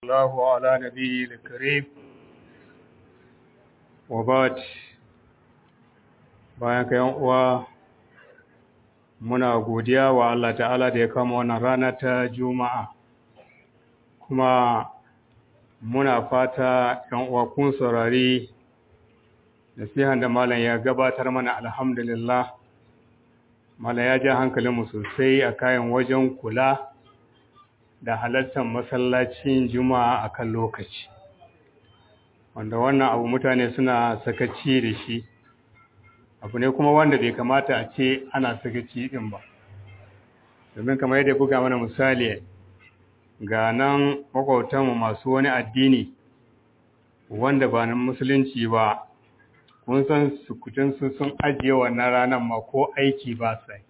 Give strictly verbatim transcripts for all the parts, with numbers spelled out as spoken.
الله على نبي الكريم وبعد bayan ka yan uwa muna godiya wa Allah ta'ala da ya kama wannan rana ta Juma'a kuma muna fata yan uwa kun saurari nasihan da malam ya gabatar mana. Alhamdulillah, malam ya ja hankalinmu sosai a kayan wajen kula da halartar masallacin Juma'a akan lokaci, wanda wannan abu mutane suna sakaci da shi, abu ne kuma wanda bai kamata a ce ana sakaci din ba, domin kamar yadda buga mana misali ga nan makwautanmu masu wani addini wanda ba na musulunci ba, kun san sukutunsu sun ajiye wannan ranar ma ko aiki ba sai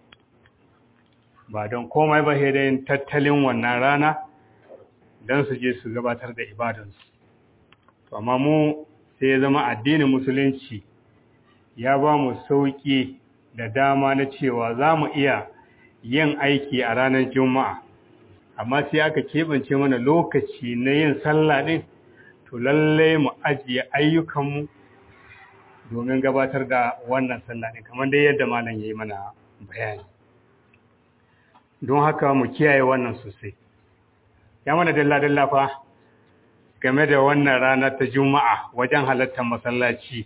ba don komai ba sai dai tattalin wannan rana don su je su gabatar da ibadansu. To amma mu sai ya zama addinin musulunci ya ba mu sauƙi da dama na cewa za mu iya yin aiki a ranar Juma'a, amma sai aka keɓance mana lokaci na yin sallah ɗin, to lallai mu ajiye ayyukanmu domin gabatar da wannan sallah ɗin kamar dai yadda malam ya yi mana bayani. Don haka mu kiyaye wannan sosai. Ya mana dalla-dalla fa game da wannan rana ta Juma'a wajen halartar masallaci,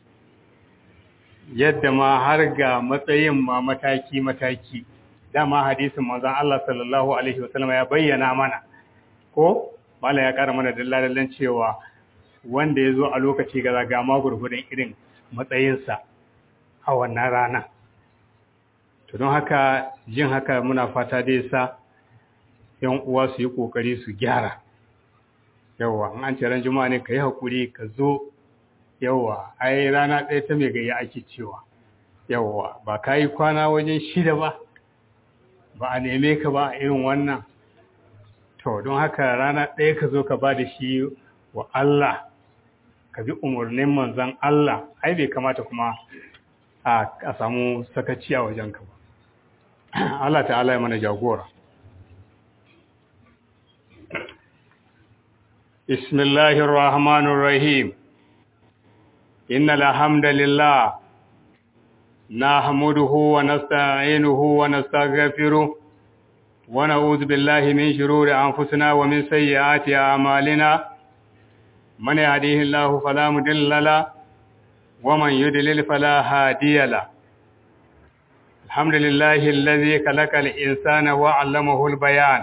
yadda ma har ga matsayin ma mataki-mataki. Dama hadisin manzon Allah sallallahu alaihi wasallam ya bayyana mana, ko malam ya ƙara mana dalla-dallan cewa wanda ya zo a lokaci ga ga ma gurgurdan irin matsayinsa a wannan rana. To don haka jin haka muna fata dai sa yan uwa su yi kokari su gyara. Yawa an ce ran Juma'a ne kai hakuri ka zo. Yawa ai rana ɗaya ta mai gayya ake cewa. Yawa ba kai kwana wajen shida ba, ba a neme ka ba irin wannan. To don haka rana ɗaya ka zo ka ba da shi wa Allah, ka bi umarnin manzon Allah, ai bai kamata kuma a samu sakaci a wajenka ba. Allah ta'ala ya mana jagora. Bismillahir Rahmanir Rahim. Innal hamdalillah nahmaduhu wa nasta'inuhu wa nastaghfiruh wa na'udhu billahi min shururi anfusina wa min sayyiati a'malina. Man yahdihillahu fala mudilla lahu wa man yudlil fala hadiya lahu. الحمد لله الذي خلق الإنسان وعلمه البيان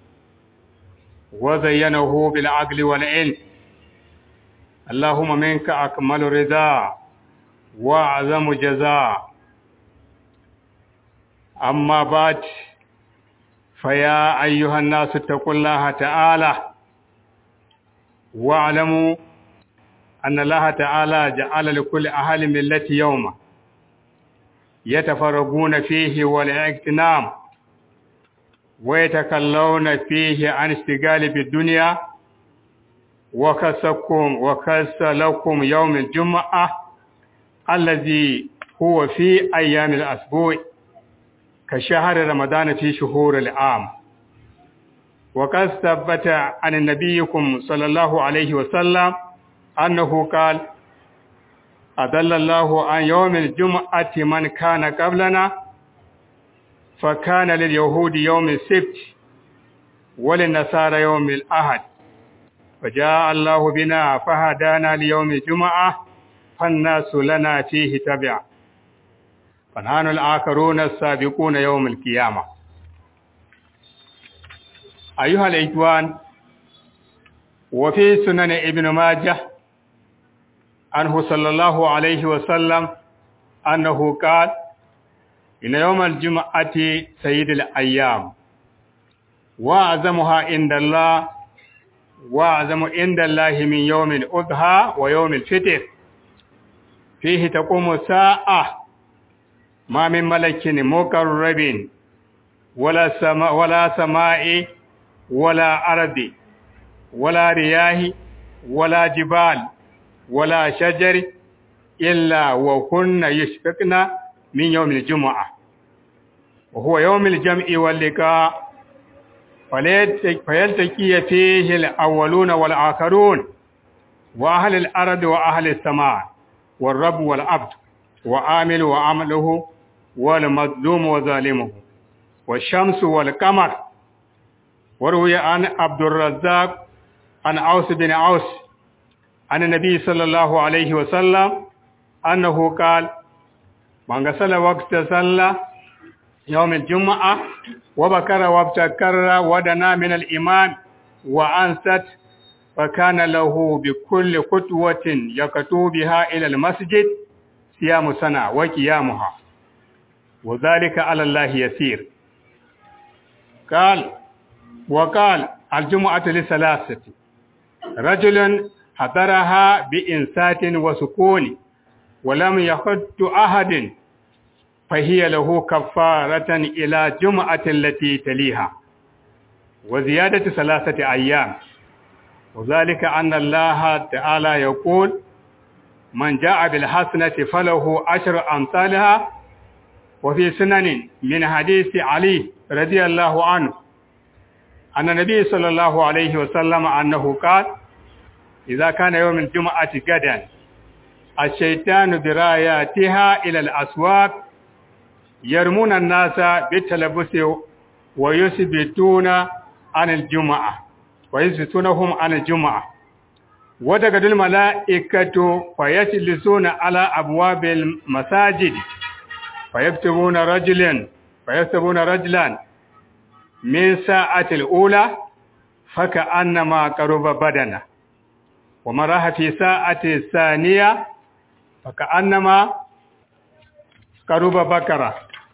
وزينه بالعقل والعلم. اللهم منك أكمل رضا وأعظم جزاء. أما بعد، فيا أيها الناس اتقوا الله تعالى واعلموا أن الله تعالى جعل لكل أهل ملة يوما يتفرقون فيه والاغتنام ويتكلون فيه عن اشتغال بالدنيا، وكسكم وكس لكم يوم الجمعة الذي هو في أيام الأسبوع كشهر رمضان في شهور العام. وقد ثبت عن نبيكم صلى الله عليه وسلم أنه قال: أضل الله عن يوم الجمعة من كان قبلنا، فكان لليهود يوم السبت وللنصارى يوم الأحد، فجاء الله بنا فهدانا ليوم الجمعة فالناس لنا فيه تبع، فنحن الآخرون السابقون يوم القيامة. أيها الإخوان، وفي سنن ابن ماجه عنه صلى الله عليه وسلم أنه قال: إن يوم الجمعة سيد الأيام وأعظمها عند الله وأعظم عند الله من يوم الأضحى ويوم الفطر، فيه تقوم الساعة ما من ملك مقرب ولا سماء ولا سماء ولا أرض ولا رياح ولا جبال ولا شجر إلا وكن يشفقن من يوم الجمعة، وهو يوم الجمع واللقاء فيلتقي فيه الأولون والآخرون وأهل الأرض وأهل السماء والرب والعبد وعامل وعمله والمظلوم وظالمه والشمس والقمر. وروي عن عبد الرزاق عن عوس بن عوس عن النبي صلى الله عليه وسلم أنه قال: من غسل وقت صلى يوم الجمعة وبكر وابتكر ودنا من الإمام وأنست فكان له بكل خطوة يخطو بها إلى المسجد صيام سنة وقيامها، وذلك على الله يسير. قال وقال: الجمعة لثلاثة: رجل حضرها بإنسات وسكون ولم يخط أحد فهي له كفارة إلى جمعة التي تليها، وزيادة ثلاثة أيام. وذلك أن الله تعالى يقول: من جاء بالحسنة فله عشر أمثالها. وفي سنن من حديث علي رضي الله عنه أن النبي صلى الله عليه وسلم أنه قال: إذا كان يوم الجمعة غدا الشيطان براياتها إلى الأسواق يرمون الناس بالتلبس ويثبتون عن الجمعة ويثبتونهم عن الجمعة، وتقعد الملائكة فيجلسون على أبواب المساجد فيكتبون رجلا فيكتبون رجلا من ساعة الأولى فكأنما قرب بدنه، ومن راح في ساعة الثانية فكأنما قرب بكرة،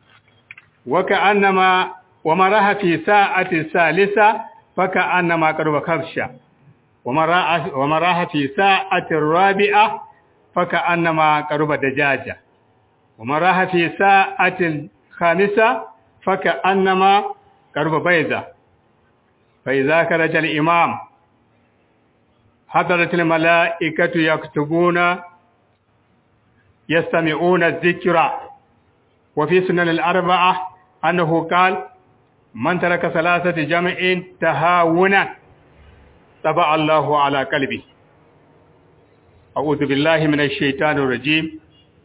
وكأنما ومن راح في ساعة الثالثة فكأنما قرب كبشة، ومن راح في ساعة الرابعة فكأنما قرب دجاجة، ومن راح في ساعة الخامسة فكأنما قرب بيضة. فإذا خرج الإمام حضرت الملائكة يكتبون يستمعون الذكر. وفي سنن الأربعة أنه قال: من ترك ثلاثة جمع تهاونا طبع الله على قلبه. أعوذ بالله من الشيطان الرجيم.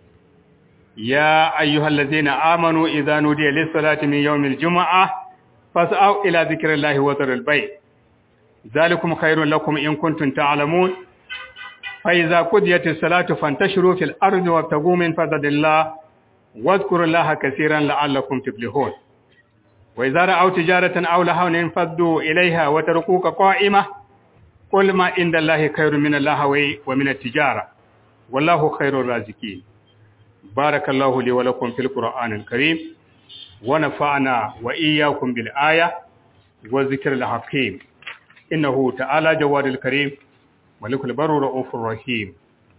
يا أيها الذين آمنوا إذا نودي للصلاة من يوم الجمعة فاسعوا إلى ذكر الله وذروا البيع ذلكم خير لكم إن كنتم تعلمون. فإذا قضيت الصلاة فانتشروا في الأرض وابتغوا من فضل الله واذكروا الله كثيرا لعلكم تفلحون. وإذا رأوا تجارة أو لهوا انفضوا إليها وتركوك قائمة قل ما عند الله خير من اللهو ومن التجارة والله خير الرازقين. بارك الله لي ولكم في القرآن الكريم ونفعنا وإياكم بالآية والذكر الحكيم. إنه تعالى جواد الكريم ملك البر رؤوف الرحيم.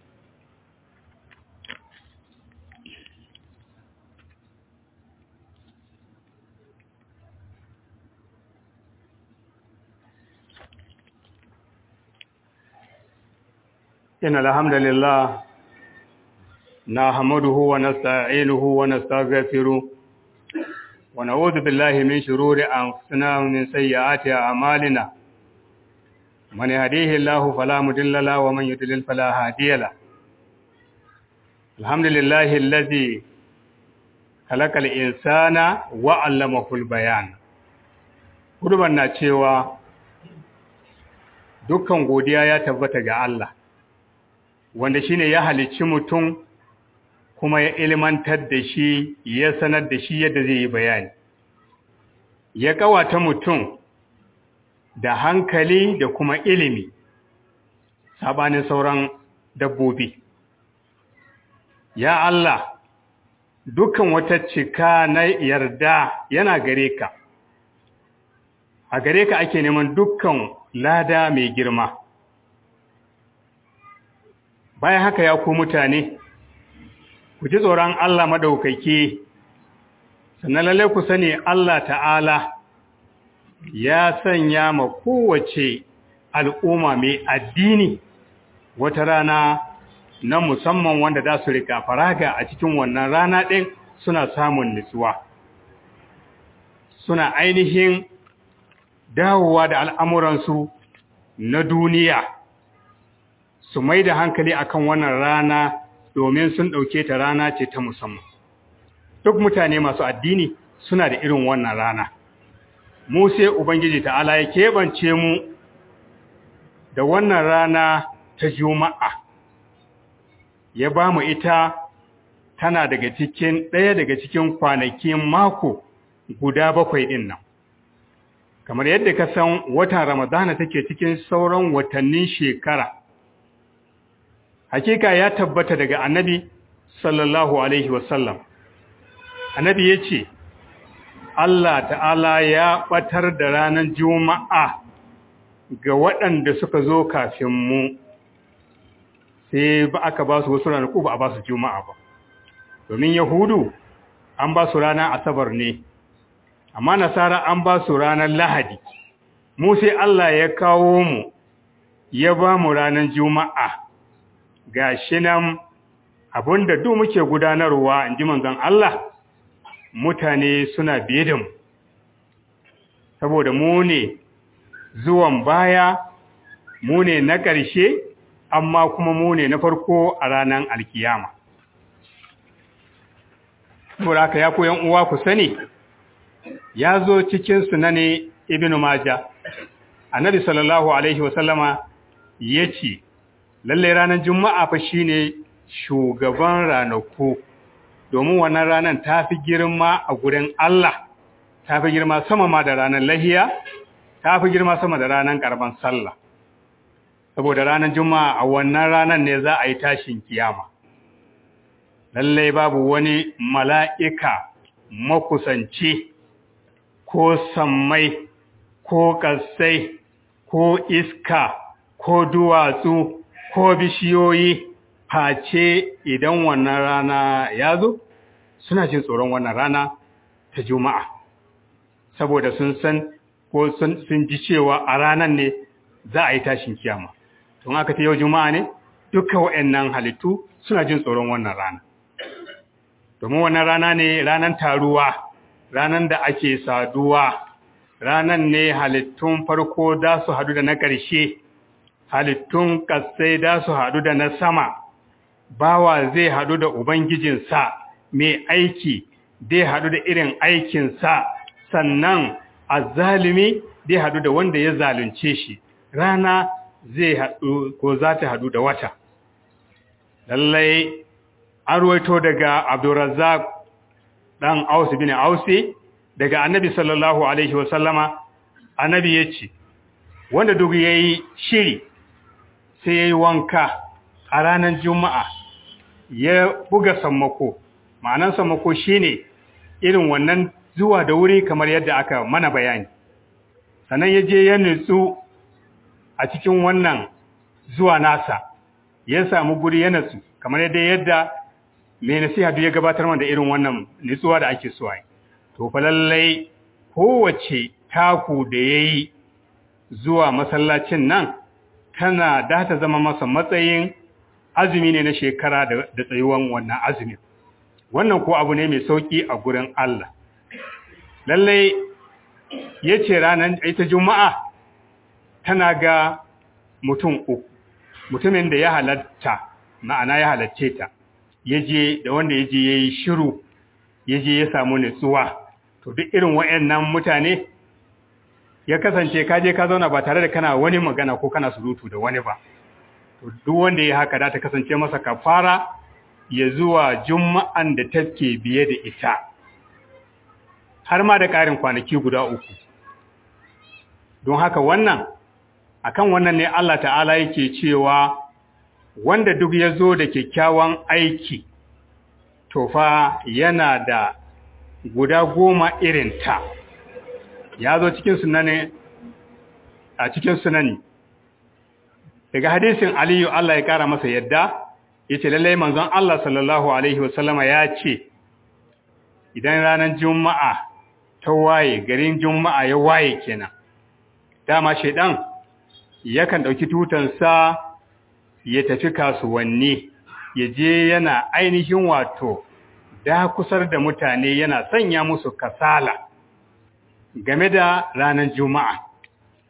إن الحمد لله نحمده ونستعينه ونستغفره ونعوذ بالله من شرور أنفسنا ومن سيئات أعمالنا. من يهديه الله فلا مضل له ومن يضلل فلا هادي له. الحمد لله الذي خلق الإنسان وعلمه البيان. Kuduban na cewa dukkan godiya ya tabbata ga Allah wanda shine ya halicci mutum kuma ya ilmantar da shi ya sanar da shi yadda zai yi bayani, ya kawata mutum da hankali da kuma ilimi sabanin sauran dabbobi. Ya Allah, dukkan wata cika na yarda yana gare ka, a gare ka ake neman dukkan lada mai girma. Bayan haka ya ku mutane, ku ji tsoron Allah madaukaki, sannan lalle ku sani Allah ta'ala ya sanya ma kowace al'umma mai addini wata rana na musamman wanda za su rika faraga a cikin wannan rana ɗin suna samun nutsuwa, suna ainihin dawowa da al'amuransu na duniya su mai da hankali akan wannan rana domin sun ɗauke ta rana ce ta musamman. Duk mutane masu addini suna da irin wannan rana. Mu sai Ubangiji ta'ala ya keɓance mu da wannan rana ta Juma'a, ya ba mu ita tana daga cikin ɗaya daga cikin kwanakin mako guda bakwai ɗin nan. Kamar yadda ka san watan Ramadana take cikin sauran watannin shekara. Hakika ya tabbata daga annabi sallallahu Alaihi wasallam. Annabi ya ce, Allah ta'ala ya ɓatar da ranar Juma'a ga waɗanda suka zo kafin mu, sai ba aka ba su wasu ranaku ba a ba su Juma'a ba. Domin Yahudu an ba su ranar Asabar ne, amma Nasara an ba su ranar Lahadi. Mu sai Allah ya kawo mu, ya ba mu ranar Juma'a. Ga shi nan abinda duk muke gudanarwa in ji manzon Allah, mutane suna biye da mu, saboda mu ne zuwan baya, mu ne na ƙarshe, amma kuma mu ne na farko a ranar alkiyama. Muraka ya koyan uwa ku sani, ya zo cikin sunane Ibn Majah, Annabi sallallahu Alaihi wasallama ya ce, lallai ranar Juma'a fa shine shugaban ranaku, domin wannan ranar ta fi girma a gurin Allah, ta fi girma sama ma da ranar lahiya, ta fi girma sama da ranar ƙarban sallah. Saboda ranar Juma'a a wannan ranar ne za a yi tashin kiyama. Lallai babu wani mala'ika makusanci ko sammai ko ƙasai ko iska ko duwatsu ko bishiyoyi face idan wannan rana ya zo suna jin tsoron wannan rana ta Juma'a, saboda sun san ko sun ji cewa a ranar ne za a yi tashin kiyama. Tun aka ta yau Juma'a ne duka waɗannan halittu suna jin tsoron wannan rana, domin wannan rana ne ranar taruwa, ranar da ake saduwa, ranar ne halittun farko za su haɗu da na ƙarshe, halittun ƙasai za su haɗu da na sama, bawa zai haɗu da Ubangijinsa, mai aiki zai haɗu da irin aikinsa, sannan azzalimi zai haɗu da wanda ya zalunce shi, rana zai haɗu ko za ta haɗu da wata. Lallai an ruwaito daga Abdurrazzaq ɗan Aus bin Ausi daga Annabi sallallahu Alaihi wasallama, Annabi ya ce, wanda duk ya yi shiri sai ya yi wanka a ranar Juma'a ya buga sammako, ma'anan sammako shi ne irin wannan zuwa da wuri kamar yadda aka mana bayani, sannan ya je ya nutsu a cikin wannan zuwa nasa, ya samu guri ya nutsu kamar yadda yadda mai nasiha duk ya gabatar mana da irin wannan nutsuwa da ake so ai. To fa lallai kowace taku da yayi zuwa masallacin nan tana da ta zama masa matsayin azumi ne na shekara da tsayuwan wannan azumi. Wannan ko abu ne mai sauki a gurin Allah. Lallai yace ranar ita Juma'a tana ga mutum uku, mutumin da ya halatta, ma'ana ya halacce ta, yaje da wanda yaje yayi shiru, yaje ya samu nutsuwa. To duk irin wayannan mutane ya kasance ka je ka zauna ba tare da kana wani magana ko kana surutu da wani ba, to duk wanda ya haka da ta kasance masa kafara ya zuwa Juma'an da take biye da ita, har ma da ƙarin kwanaki guda uku. Don haka wannan akan wannan ne Allah ta'ala yake cewa wanda duk ya zo da kyakkyawan aiki to fa yana da guda goma irin ta. Ya zo cikin sunani a cikin sunani daga hadisin Aliyu Allah ya kara masa yadda yace lallai manzon Allah sallallahu alaihi wasallama ya ce idan ranar Juma'a ta waye, garin Juma'a ya waye kenan, dama shedan yakan dauki tutansa ya tafi kasuwanni, ya je yana ainihin wato da kusar da mutane, yana sanya musu kasala game da ranar Juma'a.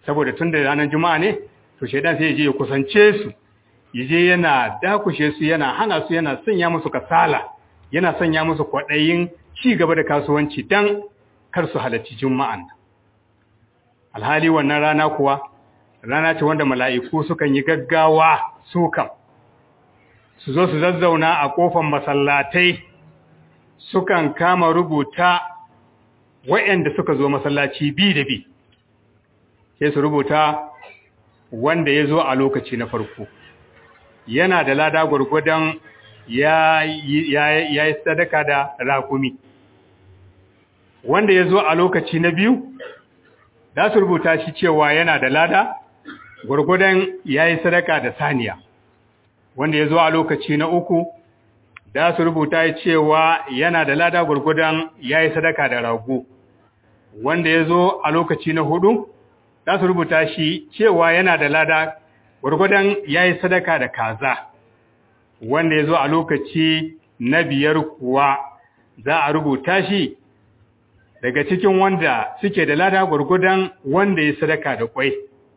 saboda tun da ranar juma'a ne to shaidan sai ya je ya kusance su ya je yana dakushe su yana hana su yana sanya musu kasala yana sanya musu kwaɗayin ci gaba da kasuwanci don kar su halarci juma'an alhali wannan rana kuwa rana ce wanda mala'iku sukan yi gaggawa su kam su zo su zazzauna a ƙofar masallatai sukan kama rubuta waɗanda suka zo masallaci bi da bi sai su rubuta wanda ya zo a lokaci na farko yana da lada gwargwadon ya yi sadaka da rakumi wanda ya zo a lokaci na biyu za su rubuta shi cewa yana da lada gwargwadon ya yi sadaka da saniya wanda ya zo a lokaci na uku za su rubuta cewa yana da lada gwargwadon ya yi sadaka da rago wanda ya zo a lokaci na hudu za su rubuta shi cewa yana da lada gwargwadon ya yi sadaka da kaza wanda ya zo a lokaci na biyar kuwa za a rubuta shi daga cikin wanda suke da lada gwargwadon wanda ya sadaka da kwai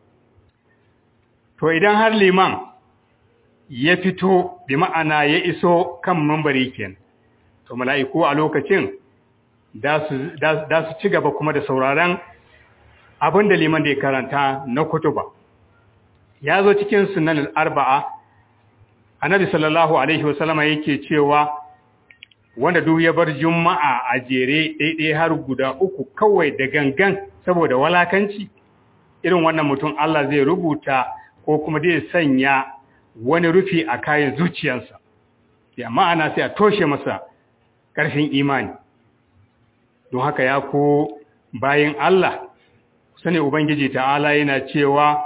to idan har liman ya fito bi ma'ana ya iso kan mambari kenan to mala'iku a lokacin da su ci gaba kuma da sauraron abin da liman da ya karanta na kutuba ya zo cikin sunan arba'a annabi sallallahu alaihi wasallama yake cewa wanda duk ya bar juma'a a jere daidai har guda uku kawai da gangan saboda walakanci irin wannan mutum Allah zai rubuta ko kuma zai sanya wani rufi a kayan zuciyarsa ya ma'ana sai a toshe masa ƙarfin imani don haka ya ko bayin Allah sani ubangiji ta'ala yana cewa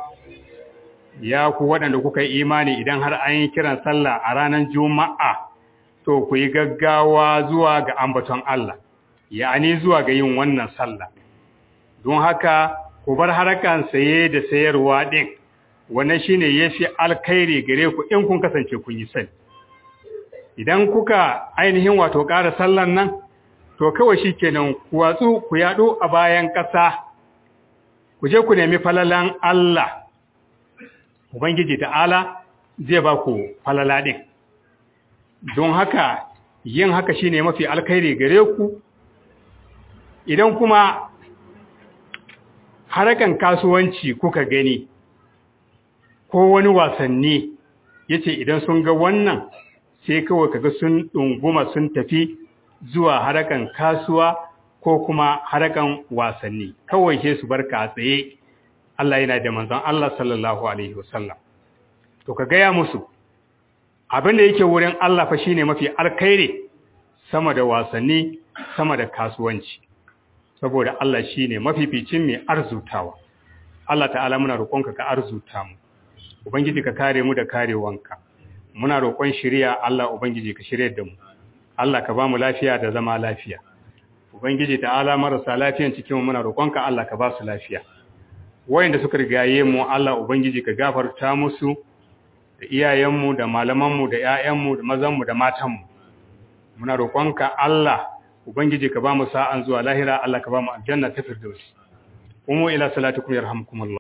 ya ku waɗanda kuka yi imani idan har an yi kiran sallah a ranar juma'a to ku yi gaggawa zuwa ga ambaton Allah ya'ani zuwa ga yin wannan sallah don haka ku bar harakan saye da sayarwa din wannan shine yafi alkhairi gare ku in kun kasance kun yi sani idan kuka ainihin wato ƙara sallan nan to kawai shikenan ku watsu ku yado a bayan ƙasa ku je ku nemi falalan Allah ubangiji ta'ala zai ba ku falala din don haka yin haka shine mafi alkhairi gare ku idan kuma harakan kasuwanci kuka gani ko wani wasanni yace idan sun ga wannan sai kawai kaga sun dunguma sun tafi zuwa harakan kasuwa ko kuma harakan wasanni kawai sai su barka a tsaye Allah yana da manzon Allah sallallahu alaihi wasallam to ka gaya musu abin da yake wurin Allah fa shine mafi alkhairi sama da wasanni sama da kasuwanci saboda Allah shine mafificin mai arzutawa Allah ta'ala muna roƙonka ka arzuta mu ubangiji ka kare mu da karewanka muna roƙon shiriya Allah ubangiji ka shirye da mu Allah ka ba mu lafiya da zama lafiya ubangiji ta'ala marasa lafiyan cikin mu muna roƙonka Allah ka ba su lafiya wayanda suka rigaye mu Allah ubangiji ka gafarta musu da iyayenmu da malamanmu da ƴaƴanmu da mazanmu da matanmu muna roƙonka Allah ubangiji ka ba mu sa'an zuwa lahira Allah ka ba mu aljanna ta firdaus umu ila salatikum yarhamukumullah